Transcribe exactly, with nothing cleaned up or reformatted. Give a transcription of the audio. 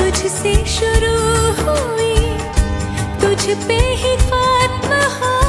तुझसे शुरू हुई, तुझ पे ही खत्म हो